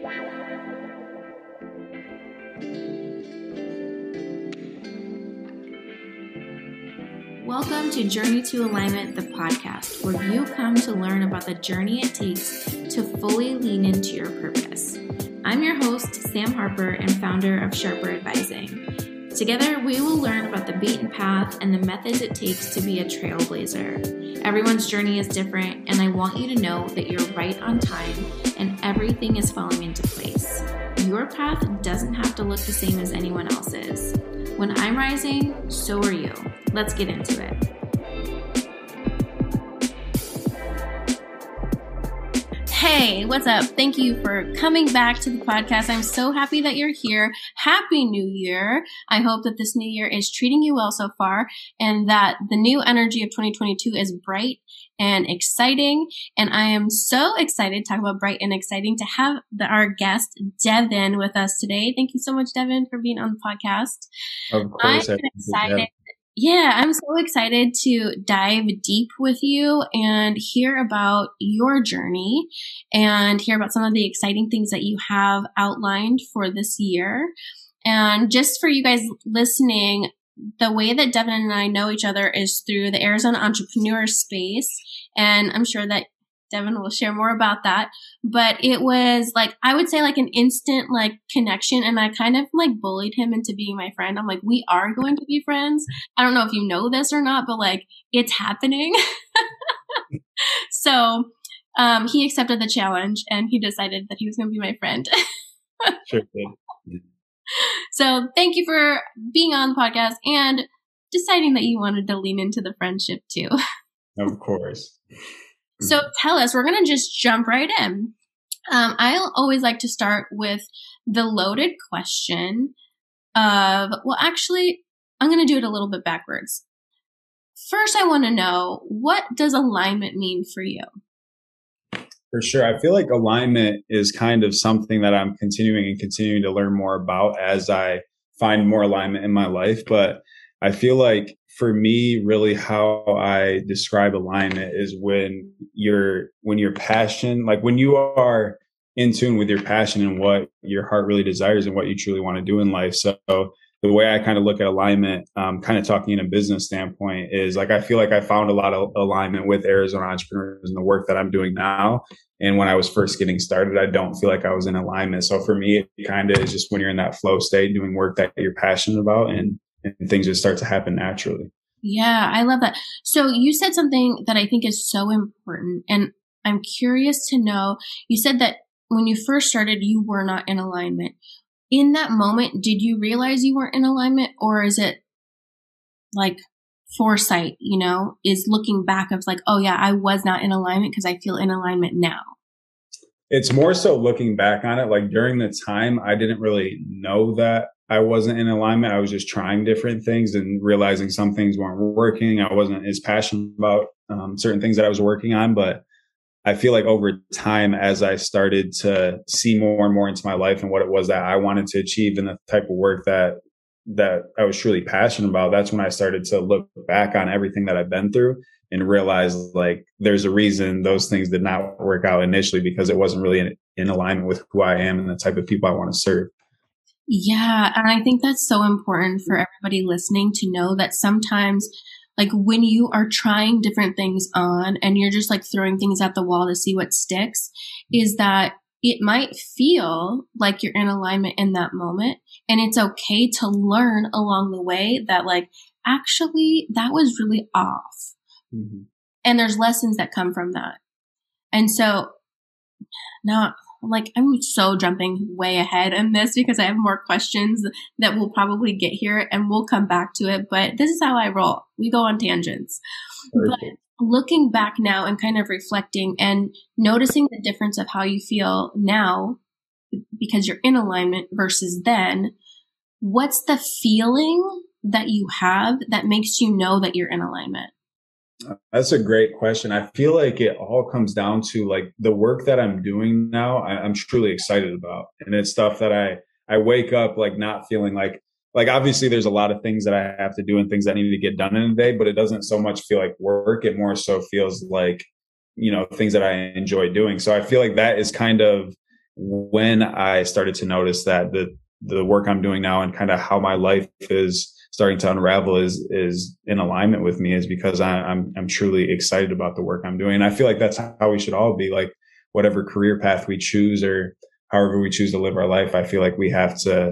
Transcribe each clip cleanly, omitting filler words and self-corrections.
Welcome to Journey to Alignment, the podcast, where you come to learn about the journey it takes to fully lean into your purpose. I'm your host, Sam Harper, and founder of Sharper Advising. Together, we will learn about the beaten path and the methods it takes to be a trailblazer. Everyone's journey is different, and I want you to know that you're right on time and everything is falling into place. Your path doesn't have to look the same as anyone else's. When I'm rising, so are you. Let's get into it. Hey, what's up? Thank you for coming back to the podcast. I'm so happy that you're here. Happy New Year. I hope that this new year is treating you well so far and that the new energy of 2022 is bright and exciting. And I am so excited to talk about bright and exciting to have our guest, Devin, with us today. Thank you so much, Devin, for being on the podcast. Of course. I'm excited. Yeah, I'm so excited to dive deep with you and hear about your journey and hear about some of the exciting things that you have outlined for this year. And just for you guys listening, the way that Devin and I know each other is through the Arizona entrepreneur space. And I'm sure that Devin will share more about that. But it was I would say an instant connection. And I kind of bullied him into being my friend. I'm like, we are going to be friends. I don't know if you know this or not, but it's happening. So he accepted the challenge and he decided that he was going to be my friend. Sure did. So thank you for being on the podcast and deciding that you wanted to lean into the friendship too. Of course. So tell us, we're going to just jump right in. I always like to start with the loaded question of, actually, I'm going to do it a little bit backwards. First, I want to know, what does alignment mean for you? For sure. I feel like alignment is kind of something that I'm continuing to learn more about as I find more alignment in my life. But I feel like for me, really how I describe alignment is when your passion, when you are in tune with your passion and what your heart really desires and what you truly want to do in life. So the way I kind of look at alignment, kind of talking in a business standpoint, is I feel like I found a lot of alignment with Arizona entrepreneurs and the work that I'm doing now. And when I was first getting started, I don't feel like I was in alignment. So for me, it kind of is just when you're in that flow state, doing work that you're passionate about, and things just start to happen naturally. Yeah, I love that. So you said something that I think is so important, and I'm curious to know, you said that when you first started, you were not in alignment. In that moment, did you realize you weren't in alignment, or is it foresight, is looking back of oh yeah, I was not in alignment because I feel in alignment now? It's more so looking back on it. During the time, I didn't really know that I wasn't in alignment. I was just trying different things and realizing some things weren't working. I wasn't as passionate about certain things that I was working on. But I feel like over time, as I started to see more and more into my life and what it was that I wanted to achieve and the type of work that I was truly passionate about, that's when I started to look back on everything that I've been through and realize there's a reason those things did not work out initially, because it wasn't really in alignment with who I am and the type of people I want to serve. Yeah. And I think that's so important for everybody listening to know that sometimes when you are trying different things on and you're just throwing things at the wall to see what sticks, is that it might feel like you're in alignment in that moment. And it's okay to learn along the way that actually that was really off. Mm-hmm. And there's lessons that come from that. And so now I'm so jumping way ahead in this because I have more questions that we'll probably get here and we'll come back to it. But this is how I roll. We go on tangents. Perfect. But looking back now and kind of reflecting and noticing the difference of how you feel now because you're in alignment versus then, what's the feeling that you have that makes you know that you're in alignment? That's a great question. I feel like it all comes down to the work that I'm doing now. I'm truly excited about, and it's stuff that I wake up not feeling like obviously there's a lot of things that I have to do and things that need to get done in a day, but it doesn't so much feel like work. It more so feels like, things that I enjoy doing. So I feel like that is kind of when I started to notice that the work I'm doing now and kind of how my life is starting to unravel is in alignment with me, is because I'm truly excited about the work I'm doing. And I feel like that's how we should all be. Like, whatever career path we choose or however we choose to live our life, I feel like we have to,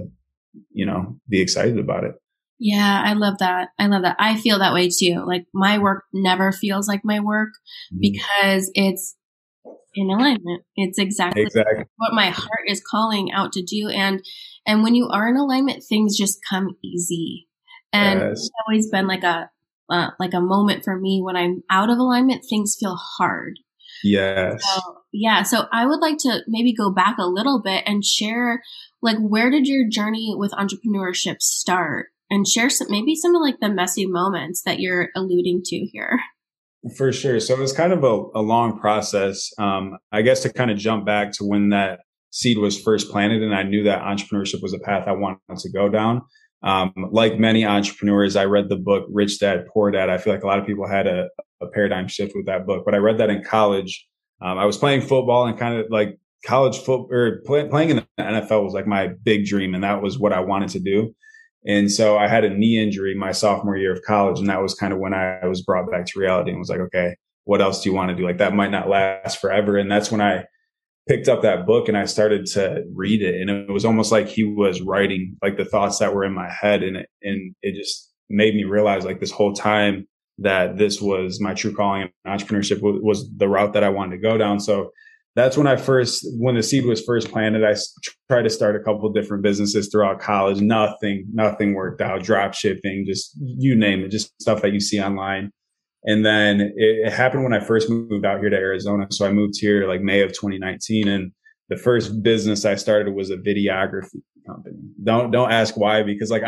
be excited about it. Yeah, I love that. I love that. I feel that way too. Like my work never feels like my work because it's in alignment. It's exactly what my heart is calling out to do. And when you are in alignment, things just come easy. And it's always been like a moment for me when I'm out of alignment, things feel hard. Yes. So I would like to maybe go back a little bit and share, like, where did your journey with entrepreneurship start? And share some of like the messy moments that you're alluding to here. For sure. So it was kind of a long process. I guess to kind of jump back to when that seed was first planted and I knew that entrepreneurship was a path I wanted to go down. Like many entrepreneurs, I read the book Rich Dad, Poor Dad. I feel like a lot of people had a paradigm shift with that book, but I read that in college. I was playing football, and kind of like college football or playing in the NFL was like my big dream. And that was what I wanted to do. And so I had a knee injury my sophomore year of college. And that was kind of when I was brought back to reality and was like, okay, what else do you want to do? Like, that might not last forever. And that's when I picked up that book and I started to read it. And it was almost like he was writing like the thoughts that were in my head. And it just made me realize, like, this whole time that this was my true calling, and entrepreneurship was the route that I wanted to go down. So that's when when the seed was first planted, I tried to start a couple of different businesses throughout college. Nothing worked out. Drop shipping, just you name it, just stuff that you see online. And then it happened when I first moved out here to Arizona. So I moved here like May of 2019. And the first business I started was a videography company. Don't ask why, because like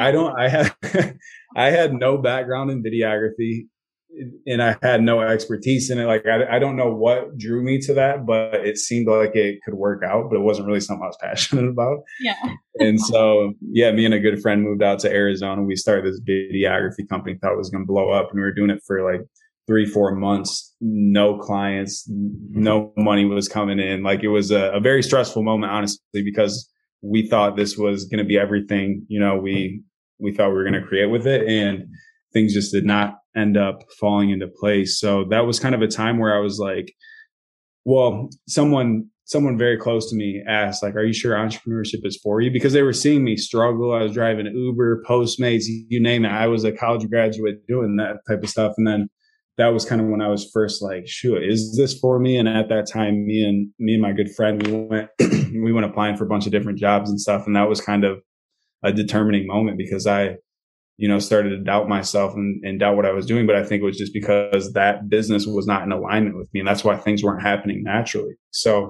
I had no background in videography. And I had no expertise in it. Like, I don't know what drew me to that, but it seemed like it could work out, but it wasn't really something I was passionate about. Yeah. And so, me and a good friend moved out to Arizona. We started this videography company, thought it was going to blow up. And we were doing it for like 3-4 months, no clients, no money was coming in. Like, it was a very stressful moment, honestly, because we thought this was going to be everything, we thought we were going to create with it. And things just did not end up falling into place. So that was kind of a time where I was like, well, someone very close to me asked, like, are you sure entrepreneurship is for you? Because they were seeing me struggle. I was driving Uber, Postmates, you name it. I was a college graduate doing that type of stuff. And then that was kind of when I was first like, sure, is this for me? And at that time, me and my good friend, we went applying for a bunch of different jobs and stuff. And that was kind of a determining moment, because I started to doubt myself and doubt what I was doing. But I think it was just because that business was not in alignment with me. And that's why things weren't happening naturally. So,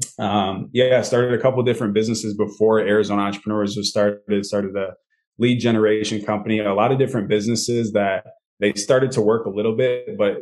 I started a couple of different businesses before Arizona Entrepreneurs was started a lead generation company, a lot of different businesses that they started to work a little bit, but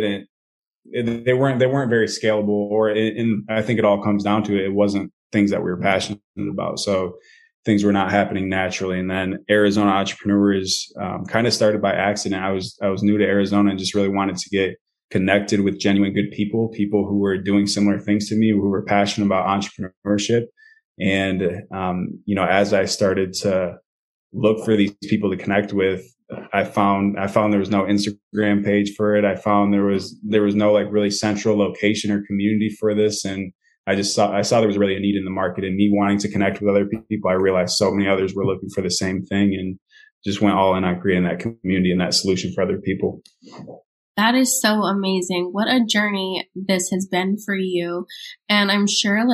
they weren't very scalable, and I think it all comes down to it wasn't things that we were passionate about. So things were not happening naturally. And then Arizona Entrepreneurs kind of started by accident. I was new to Arizona and just really wanted to get connected with genuine good people who were doing similar things to me, who were passionate about entrepreneurship. And, as I started to look for these people to connect with, I found there was no Instagram page for it. I found there was no like really central location or community for this. And I saw there was really a need in the market, and me wanting to connect with other people. I realized so many others were looking for the same thing, and just went all in on creating that community and that solution for other people. That is so amazing. What a journey this has been for you. And I'm sure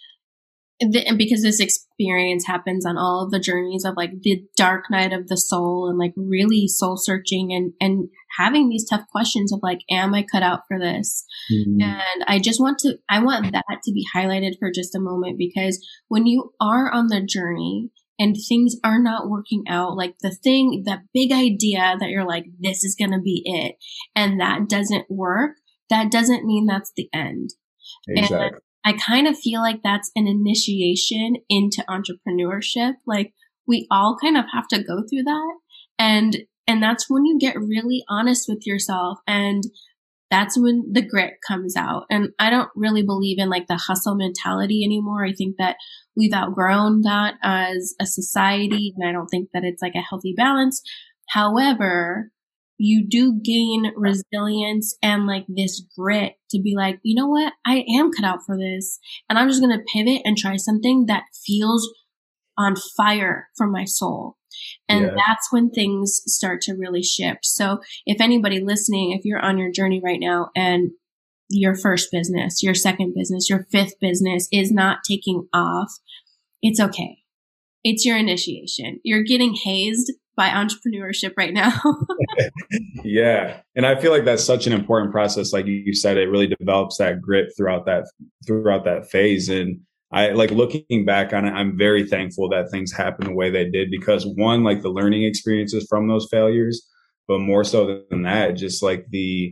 because this experience happens on all of the journeys of like the dark night of the soul and like really soul searching and having these tough questions of like, am I cut out for this? Mm-hmm. And I want that to be highlighted for just a moment, because when you are on the journey and things are not working out, like that big idea that you're like, this is going to be it, and that doesn't work, that doesn't mean that's the end. Exactly. And I kind of feel like that's an initiation into entrepreneurship. Like, we all kind of have to go through that. And that's when you get really honest with yourself. And that's when the grit comes out. And I don't really believe in like the hustle mentality anymore. I think that we've outgrown that as a society, and I don't think that it's like a healthy balance. However, you do gain resilience and like this grit to be like, you know what? I am cut out for this. And I'm just going to pivot and try something that feels on fire for my soul. And that's when things start to really shift. So if anybody listening, if you're on your journey right now and your first business, your second business, your fifth business is not taking off, it's okay. It's your initiation. You're getting hazed by entrepreneurship right now. Yeah. And I feel like that's such an important process. Like you said, it really develops that grit throughout that phase. And I like looking back on it, I'm very thankful that things happened the way they did, because one, like the learning experiences from those failures, but more so than that, just like the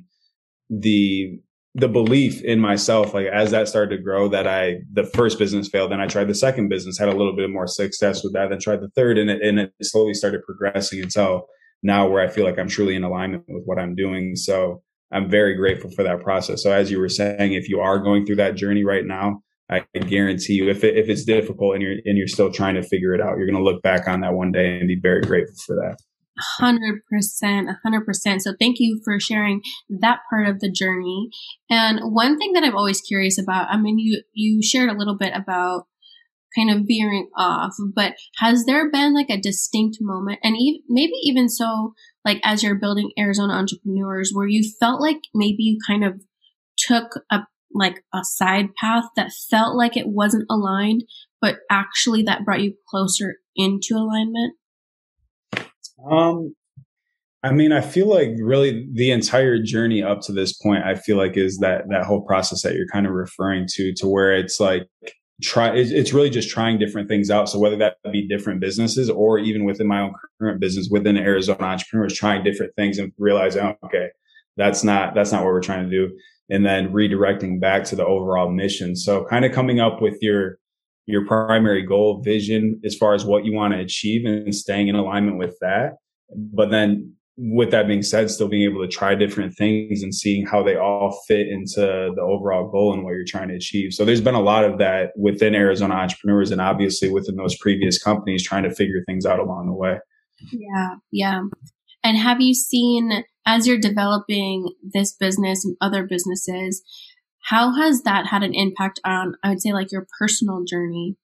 belief in myself, like as that started to grow, that the first business failed, then I tried the second business, had a little bit more success with that, then tried the third, and it slowly started progressing until now where I feel like I'm truly in alignment with what I'm doing. So I'm very grateful for that process. So as you were saying, if you are going through that journey right now, I guarantee you, if it's difficult and you're still trying to figure it out, you're going to look back on that one day and be very grateful for that. 100%, 100%. So thank you for sharing that part of the journey. And one thing that I'm always curious about, I mean, you shared a little bit about kind of veering off, but has there been like a distinct moment, and maybe even so, like as you're building Arizona Entrepreneurs, where you felt like maybe you kind of took a side path that felt like it wasn't aligned, but actually that brought you closer into alignment? I mean, I feel like really the entire journey up to this point, I feel like is that whole process that you're kind of referring to where it's like, it's really just trying different things out. So whether that be different businesses or even within my own current business, within Arizona Entrepreneurs, trying different things and realizing, oh, okay, that's not what we're trying to do. And then redirecting back to the overall mission. So kind of coming up with your primary goal, vision, as far as what you want to achieve and staying in alignment with that. But then with that being said, still being able to try different things and seeing how they all fit into the overall goal and what you're trying to achieve. So there's been a lot of that within Arizona Entrepreneurs, and obviously within those previous companies, trying to figure things out along the way. Yeah. Yeah. And have you seen, as you're developing this business and other businesses, how has that had an impact on, I would say, like your personal journey?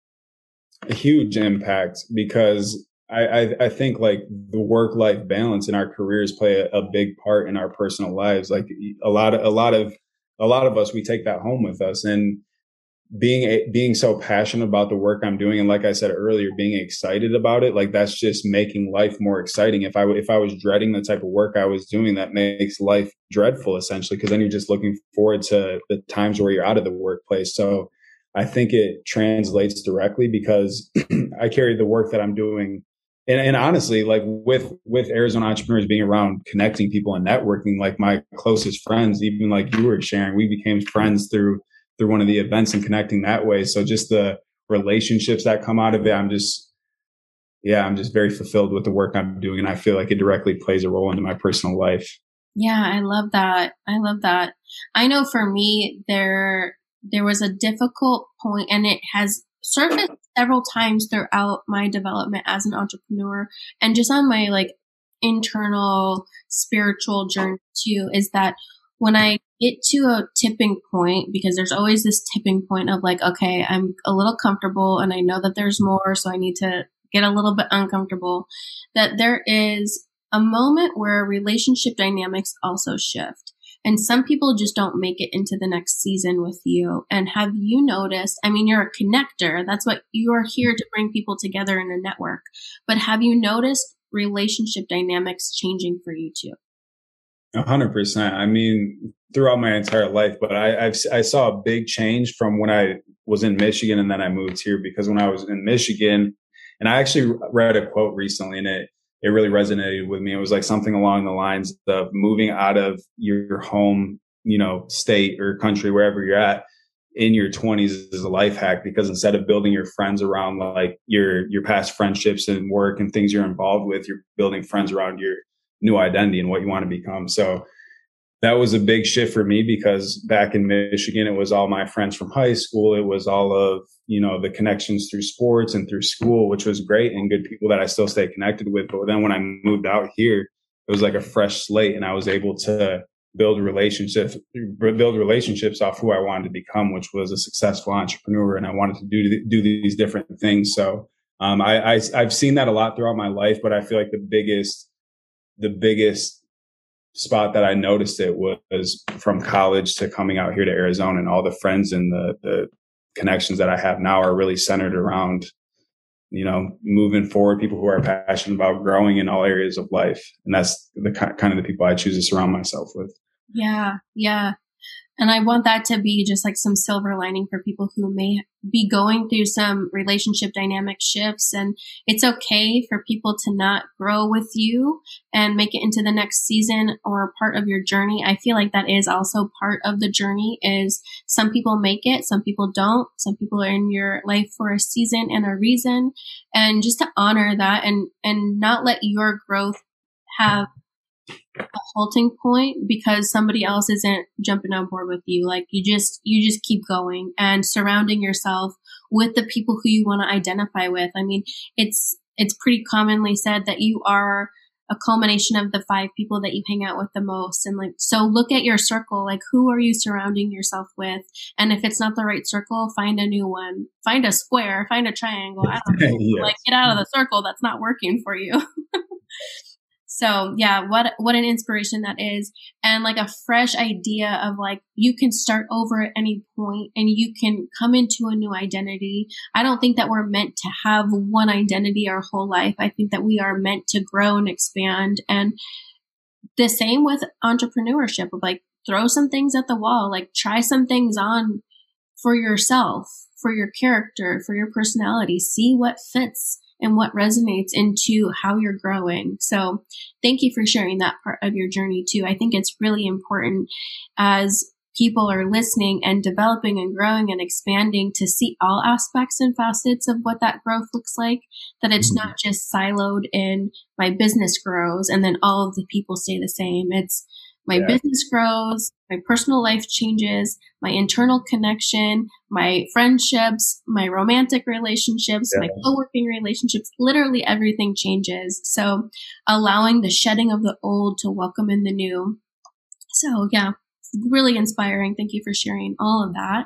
A huge impact, because I think like the work-life balance in our careers play a big part in our personal lives. Like a lot of us, we take that home with us, and being so passionate about the work I'm doing, and like I said earlier, being excited about it, like that's just making life more exciting. If I was dreading the type of work I was doing, that makes life dreadful essentially, because then you're just looking forward to the times where you're out of the workplace. So I think it translates directly, because I carry the work that I'm doing. And honestly, like with Arizona Entrepreneurs, being around connecting people and networking, like my closest friends, even like you were sharing, we became friends through one of the events and connecting that way. So just the relationships that come out of it, I'm just very fulfilled with the work I'm doing. And I feel like it directly plays a role into my personal life. Yeah, I love that. I love that. I know for me, there was a difficult point, and it has surfaced several times throughout my development as an entrepreneur and just on my like internal spiritual journey too, is that when I get to a tipping point, because there's always this tipping point of like, okay, I'm a little comfortable and I know that there's more, so I need to get a little bit uncomfortable, that there is a moment where relationship dynamics also shift. And some people just don't make it into the next season with you. And have you noticed, I mean, you're a connector. That's what you are here to bring people together in a network. But have you noticed relationship dynamics changing for you too? 100%. I mean, throughout my entire life, but I saw a big change from when I was in Michigan and then I moved here, because when I was in Michigan, and I actually read a quote recently, and it really resonated with me. It was like something along the lines of moving out of your home, state or country, wherever you're at, in your 20s is a life hack, because instead of building your friends around like your past friendships and work and things you're involved with, you're building friends around your new identity and what you want to become. So that was a big shift for me because back in Michigan, it was all my friends from high school. It was all of, the connections through sports and through school, which was great and good people that I still stay connected with. But then when I moved out here, it was like a fresh slate and I was able to build relationships off who I wanted to become, which was a successful entrepreneur. And I wanted to do these different things. So I've seen that a lot throughout my life, but I feel like the biggest spot that I noticed it was from college to coming out here to Arizona, and all the friends and the connections that I have now are really centered around, moving forward, people who are passionate about growing in all areas of life. And that's the kind of the people I choose to surround myself with. Yeah. Yeah. And I want that to be just like some silver lining for people who may be going through some relationship dynamic shifts. And it's okay for people to not grow with you and make it into the next season or part of your journey. I feel like that is also part of the journey. Is some people make it, some people don't. Some people are in your life for a season and a reason. And just to honor that and not let your growth have a halting point because somebody else isn't jumping on board with you. Like you just keep going and surrounding yourself with the people who you want to identify with. I mean, it's pretty commonly said that you are a culmination of the 5 people that you hang out with the most. And like, so look at your circle, like who are you surrounding yourself with? And if it's not the right circle, find a new one, find a square, find a triangle. I don't know, yes. Like get out of the circle that's not working for you. So yeah, what an inspiration that is. And like a fresh idea of like, you can start over at any point and you can come into a new identity. I don't think that we're meant to have one identity our whole life. I think that we are meant to grow and expand. And the same with entrepreneurship of like, throw some things at the wall, like try some things on for yourself, for your character, for your personality, see what fits and what resonates into how you're growing. So thank you for sharing that part of your journey too. I think it's really important as people are listening and developing and growing and expanding to see all aspects and facets of what that growth looks like, that it's not just siloed in my business grows and then all of the people stay the same. It's my business grows, my personal life changes, my internal connection, my friendships, my romantic relationships, my co-working relationships, literally everything changes. So allowing the shedding of the old to welcome in the new. So yeah, really inspiring. Thank you for sharing all of that.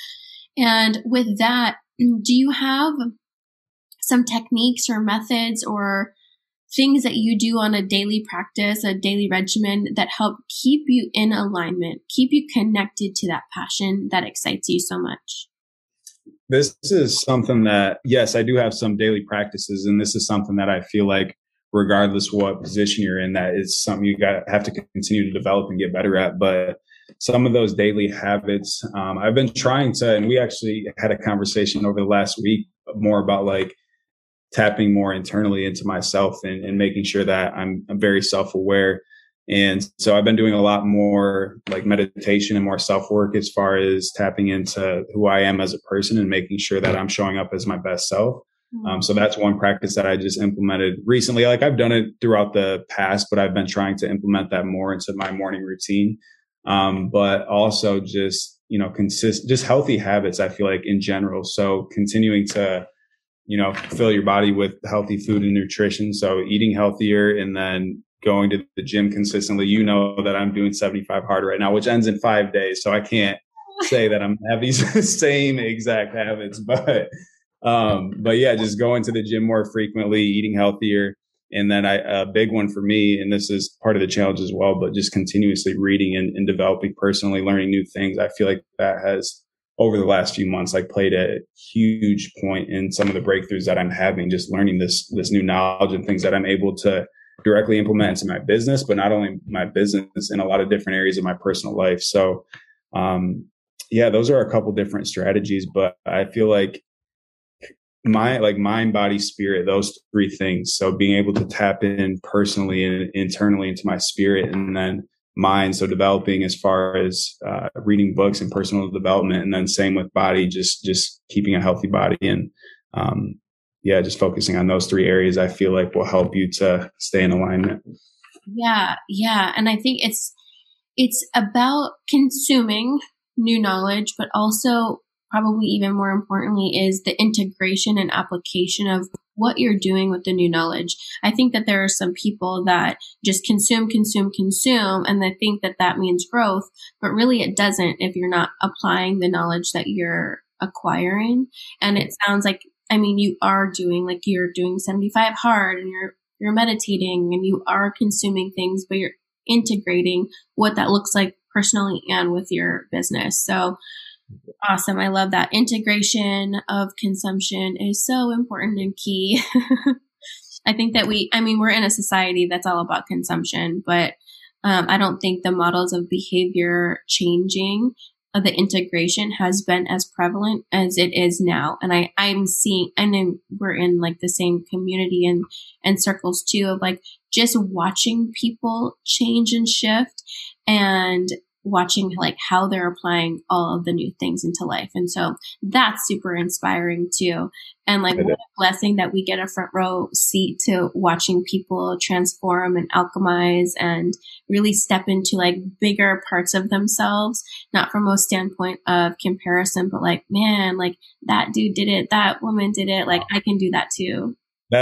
And with that, do you have some techniques or methods or things that you do on a daily practice, a daily regimen that help keep you in alignment, keep you connected to that passion that excites you so much? This is something that, yes, I do have some daily practices, and this is something that I feel like regardless what position you're in, that is something you have to continue to develop and get better at. But some of those daily habits, I've been trying to, and we actually had a conversation over the last week more about like tapping more internally into myself and making sure that I'm very self-aware. And so I've been doing a lot more like meditation and more self-work as far as tapping into who I am as a person and making sure that I'm showing up as my best self. So that's one practice that I just implemented recently. Like I've done it throughout the past, but I've been trying to implement that more into my morning routine. But also just, just healthy habits, I feel like in general. So continuing to, fill your body with healthy food and nutrition. So eating healthier and then going to the gym consistently. You know that I'm doing 75 hard right now, which ends in 5 days. So I can't say that I'm have these same exact habits, but yeah, just going to the gym more frequently, eating healthier. And then a big one for me, and this is part of the challenge as well, but just continuously reading and developing personally, learning new things. I feel like that has over the last few months, like played a huge point in some of the breakthroughs that I'm having, just learning this new knowledge and things that I'm able to directly implement into my business, but not only my business, in a lot of different areas of my personal life. So, those are a couple different strategies, but I feel like mind, body, spirit, those 3 things. So being able to tap in personally and internally into my spirit, and then mind. So developing as far as reading books and personal development, and then same with body, just keeping a healthy body and just focusing on those 3 areas, I feel like will help you to stay in alignment. Yeah. And I think it's about consuming new knowledge, but also probably even more importantly is the integration and application of what you're doing with the new knowledge. I think that there are some people that just consume, and they think that that means growth, but really it doesn't if you're not applying the knowledge that you're acquiring. And it sounds like, I mean, you are doing, like you're doing 75 hard and you're meditating and you are consuming things, but you're integrating what that looks like personally and with your business. So awesome. I love that. Integration of consumption is so important and key. I think that we're in a society that's all about consumption, but I don't think the models of behavior changing of the integration has been as prevalent as it is now. And I'm seeing, and then we're in like the same community and circles too, of like just watching people change and shift and watching like how they're applying all of the new things into life. And so that's super inspiring too. And like what a blessing that we get a front row seat to watching people transform and alchemize and really step into like bigger parts of themselves, not from a standpoint of comparison, but like, man, like that dude did it, that woman did it, like I can do that too.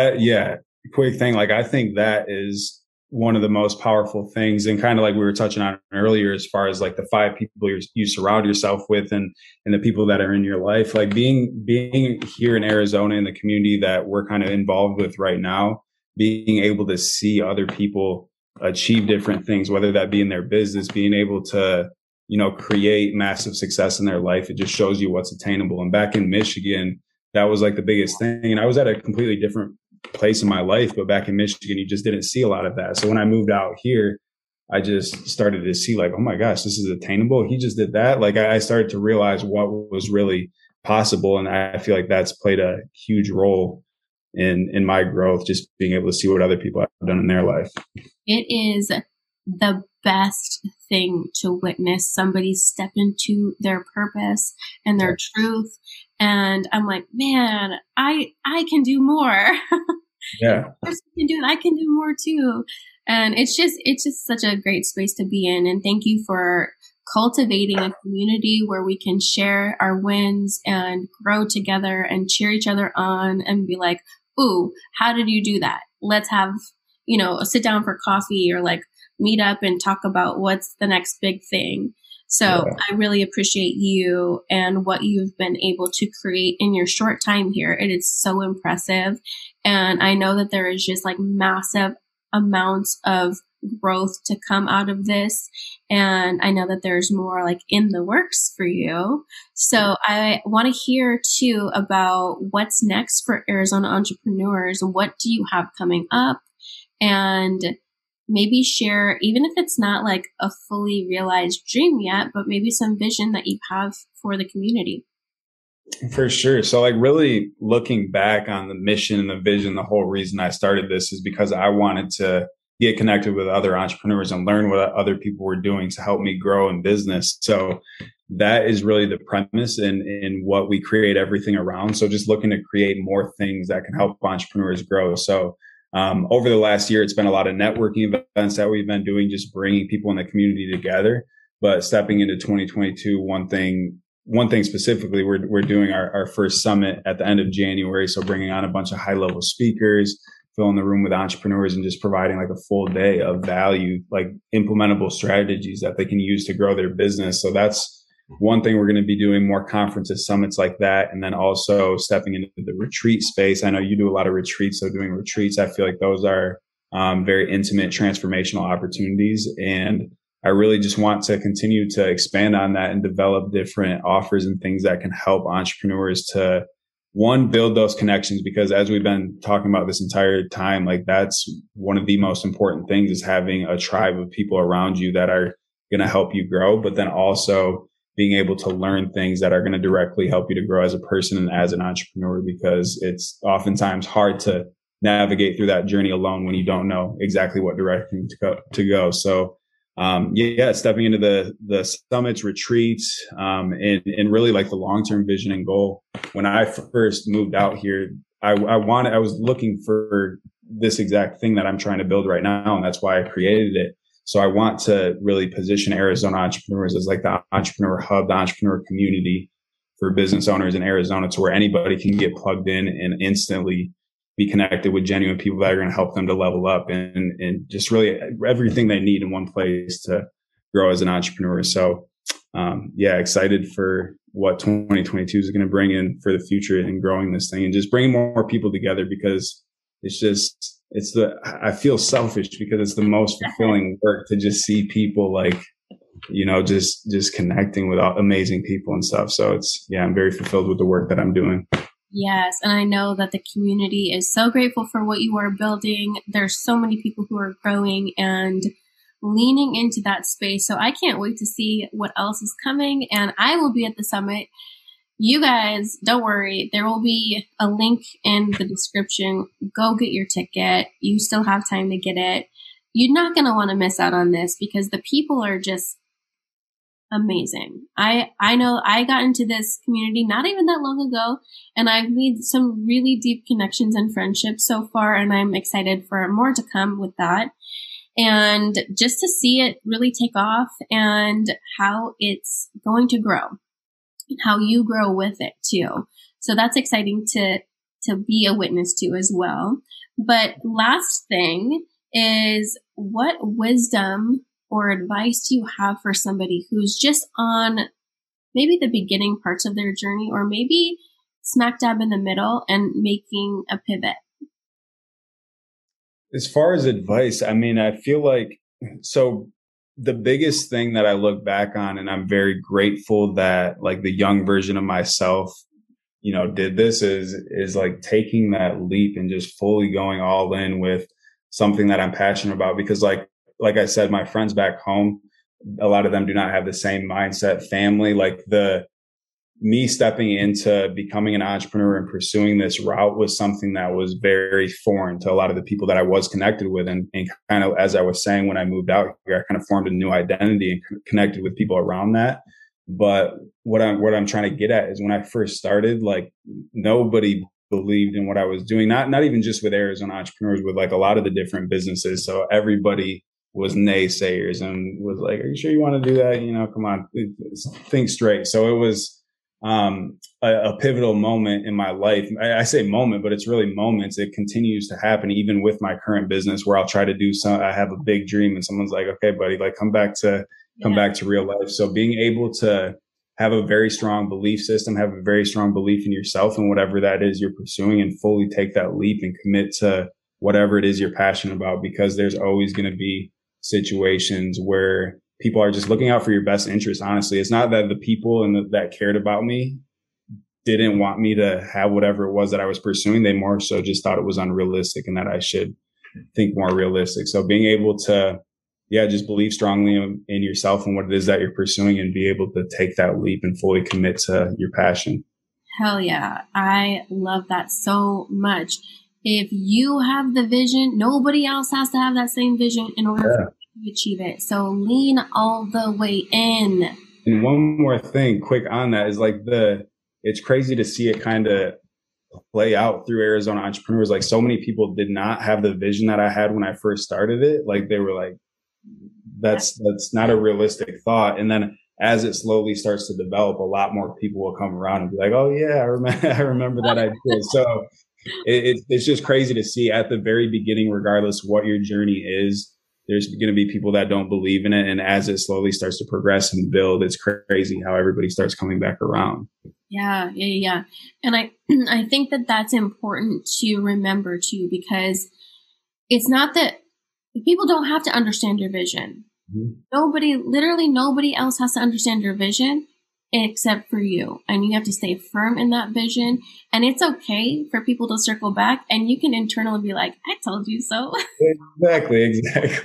Quick thing. Like, I think that is one of the most powerful things, and kind of like we were touching on earlier, as far as like the 5 people you surround yourself with and the people that are in your life, like being here in Arizona in the community that we're kind of involved with right now, being able to see other people achieve different things, whether that be in their business, being able to, create massive success in their life. It just shows you what's attainable. And back in Michigan, that was like the biggest thing. And I was at a completely different place in my life, but back in Michigan, you just didn't see a lot of that. So when I moved out here, I just started to see like, oh my gosh, this is attainable. He just did that. Like I started to realize what was really possible. And I feel like that's played a huge role in my growth, just being able to see what other people have done in their life. It is the best thing to witness somebody step into their purpose and their truth. And I'm like, man, I can do more. Yeah. Can do it. I can do more too. And it's just such a great space to be in. And thank you for cultivating a community where we can share our wins and grow together and cheer each other on and be like, ooh, how did you do that? Let's have, a sit down for coffee or like meet up and talk about what's the next big thing. So I really appreciate you and what you've been able to create in your short time here. It is so impressive. And I know that there is just like massive amounts of growth to come out of this. And I know that there's more like in the works for you. So I want to hear too about what's next for Arizona entrepreneurs. What do you have coming up? And maybe share, even if it's not like a fully realized dream yet, but maybe some vision that you have for the community. For sure. So like really looking back on the mission and the vision, the whole reason I started this is because I wanted to get connected with other entrepreneurs and learn what other people were doing to help me grow in business. So that is really the premise in what we create everything around. So just looking to create more things that can help entrepreneurs grow. So over the last year, it's been a lot of networking events that we've been doing, just bringing people in the community together. But stepping into 2022, one thing specifically, we're doing our first summit at the end of January. So bringing on a bunch of high level speakers, filling the room with entrepreneurs, and just providing like a full day of value, like implementable strategies that they can use to grow their business. So that's one thing we're going to be doing, more conferences, summits like that. And then also stepping into the retreat space. I know you do a lot of retreats. So doing retreats, I feel like those are very intimate, transformational opportunities. And I really just want to continue to expand on that and develop different offers and things that can help entrepreneurs to, one, build those connections, because as we've been talking about this entire time, like that's one of the most important things, is having a tribe of people around you that are going to help you grow, but then also being able to learn things that are going to directly help you to grow as a person and as an entrepreneur, because it's oftentimes hard to navigate through that journey alone when you don't know exactly what direction to go. So, stepping into the summits, retreats, and really like the long-term vision and goal. When I first moved out here, I was looking for this exact thing that I'm trying to build right now. And that's why I created it. So I want to really position Arizona entrepreneurs as like the entrepreneur hub, the entrepreneur community for business owners in Arizona, to where anybody can get plugged in and instantly be connected with genuine people that are going to help them to level up and just really everything they need in one place to grow as an entrepreneur. So, yeah, excited for what 2022 is going to bring in for the future and growing this thing and just bringing more people together, because I feel selfish because it's the most fulfilling work to just see people like, just connecting with amazing people and stuff. So I'm very fulfilled with the work that I'm doing. Yes. And I know that the community is so grateful for what you are building. There's so many people who are growing and leaning into that space. So I can't wait to see what else is coming. And I will be at the summit. You guys, don't worry. There will be a link in the description. Go get your ticket. You still have time to get it. You're not going to want to miss out on this because the people are just amazing. I know I got into this community not even that long ago, and I've made some really deep connections and friendships so far, and I'm excited for more to come with that. And just to see it really take off and how it's going to grow and how you grow with it too. So that's exciting to be a witness to as well. But last thing is, what wisdom or advice do you have for somebody who's just on maybe the beginning parts of their journey, or maybe smack dab in the middle and making a pivot? As far as advice, I mean, I feel like, so the biggest thing that I look back on, and I'm very grateful that like the young version of myself, did this, is like taking that leap and just fully going all in with something that I'm passionate about. Because like I said, my friends back home, a lot of them do not have the same mindset, family, like me stepping into becoming an entrepreneur and pursuing this route was something that was very foreign to a lot of the people that I was connected with. And kind of, as I was saying, when I moved out here, I kind of formed a new identity and connected with people around that. But what I'm trying to get at is, when I first started, like, nobody believed in what I was doing. Not even just with Arizona entrepreneurs, with like a lot of the different businesses. So everybody was naysayers and was like, "Are you sure you want to do that? Come on, think straight." So it was a pivotal moment in my life. I say moment, but it's really moments. It continues to happen even with my current business, where I'll try to do I have a big dream and someone's like, "Okay, buddy, like come back to real life." So being able to have a very strong belief system, have a very strong belief in yourself and whatever that is you're pursuing, and fully take that leap and commit to whatever it is you're passionate about, because there's always going to be situations where people are just looking out for your best interest. Honestly, it's not that the people that cared about me didn't want me to have whatever it was that I was pursuing. They more so just thought it was unrealistic and that I should think more realistic. So being able to, just believe strongly in yourself and what it is that you're pursuing, and be able to take that leap and fully commit to your passion. Hell yeah. I love that so much. If you have the vision, nobody else has to have that same vision in order for you to achieve it. So lean all the way in. And one more thing quick on that is like it's crazy to see it kind of play out through Arizona entrepreneurs. Like, so many people did not have the vision that I had when I first started it. Like, they were like, that's not a realistic thought. And then as it slowly starts to develop, a lot more people will come around and be like, "Oh yeah, I remember that idea." So it's just crazy to see at the very beginning, regardless what your journey is, there's going to be people that don't believe in it. And as it slowly starts to progress and build, it's crazy how everybody starts coming back around. Yeah. And I think that that's important to remember too, because it's not that people don't have to understand your vision. Mm-hmm. Literally nobody else has to understand your vision except for you. And you have to stay firm in that vision. And it's okay for people to circle back, and you can internally be like, "I told you so." Exactly.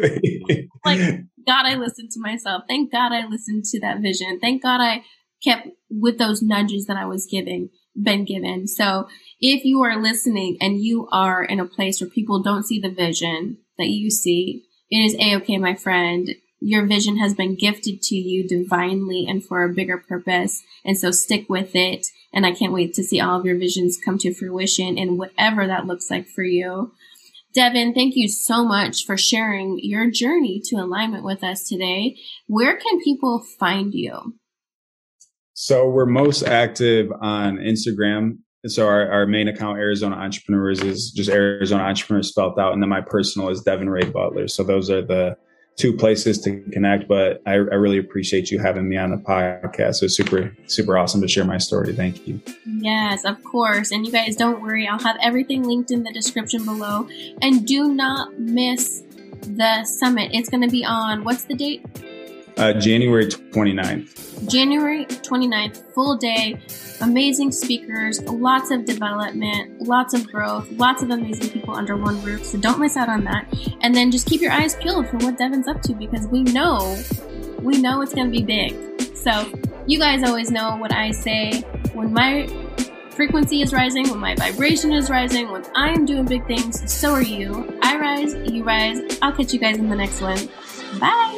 Like, God, I listened to myself. Thank God I listened to that vision. Thank God I kept with those nudges that I was been given. So if you are listening and you are in a place where people don't see the vision that you see, it is A-okay, my friend. Your vision has been gifted to you divinely and for a bigger purpose. And so stick with it. And I can't wait to see all of your visions come to fruition in whatever that looks like for you. Devin, thank you so much for sharing your journey to alignment with us today. Where can people find you? So we're most active on Instagram. So our main account, Arizona Entrepreneurs, is just Arizona Entrepreneurs spelled out. And then my personal is Devin Ray Butler. So those are the two places to connect. But I really appreciate you having me on the podcast. It was super, super awesome to share my story. Thank you. Yes, of course. And you guys don't worry. I'll have everything linked in the description below. And do not miss the summit. It's going to be on, what's the date? January 29th. January 29th, full day, amazing speakers, lots of development, lots of growth, lots of amazing people under one roof. So don't miss out on that. And then just keep your eyes peeled for what Devin's up to, because we know it's going to be big. So you guys always know what I say. When my frequency is rising, when my vibration is rising, when I am doing big things, so are you. I rise, you rise. I'll catch you guys in the next one. Bye.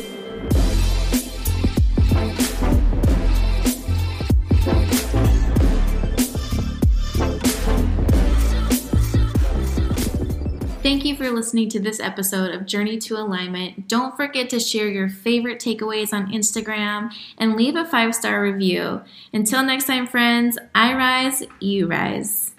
Thank you for listening to this episode of Journey to Alignment. Don't forget to share your favorite takeaways on Instagram and leave a 5-star review. Until next time, friends, I rise, you rise.